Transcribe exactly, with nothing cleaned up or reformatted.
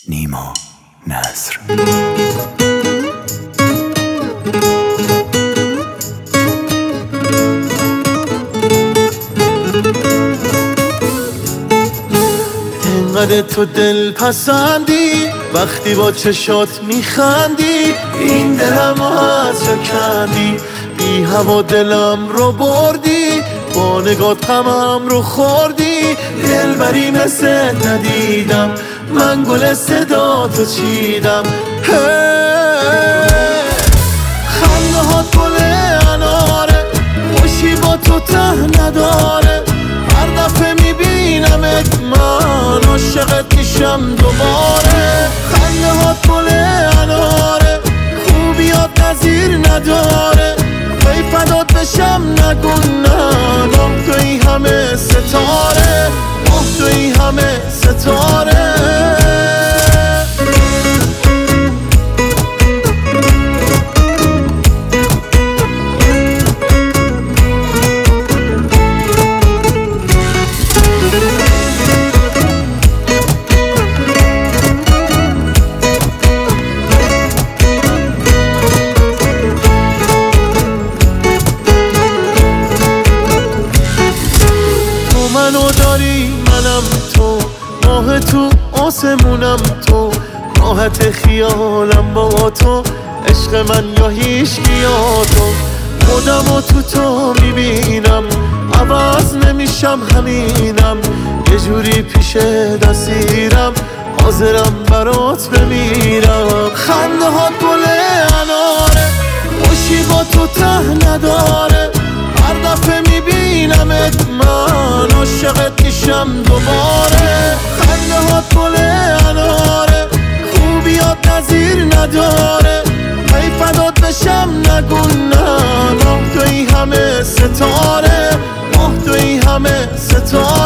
نیما نصر. انقدر تو دل پسندی وقتی با چشات میخندی، این دلم از کندی، بی هوا دلم رو بردی، با نگات غمم رو خوردی. دلبری مثل ندیدم، من گل صدا تو چیدم. خنده هات گل اناره، خوشی با تو ته نداره. هر دفعه میبینمت من عاشقت میشم دوباره. خنده هات گل اناره، خوبیات نظیر نداره. وی فدات بشم نگو نه، ماه توی همه ستاره، ماه توی همه ستاره. منو داری منم تو، ماه تو آسمونم تو، راحت خیالم با تو، عشق من یا هیچکی یا تو. خودمو تو تو میبینم، عوض نمیشم همینم، یه جوری پیش دستیرم، حاضرم برات بمیرم. خنده ها گل اناره، خوشی با تو ته نداره. هر دفعه میبینمت من عاشقت میشم دوباره. خنده هات گل اناره، خوبیات نظیر نداره. ای فدات بشم نگو نه، ماه توی همه ستاره، ماه توی همه ستاره.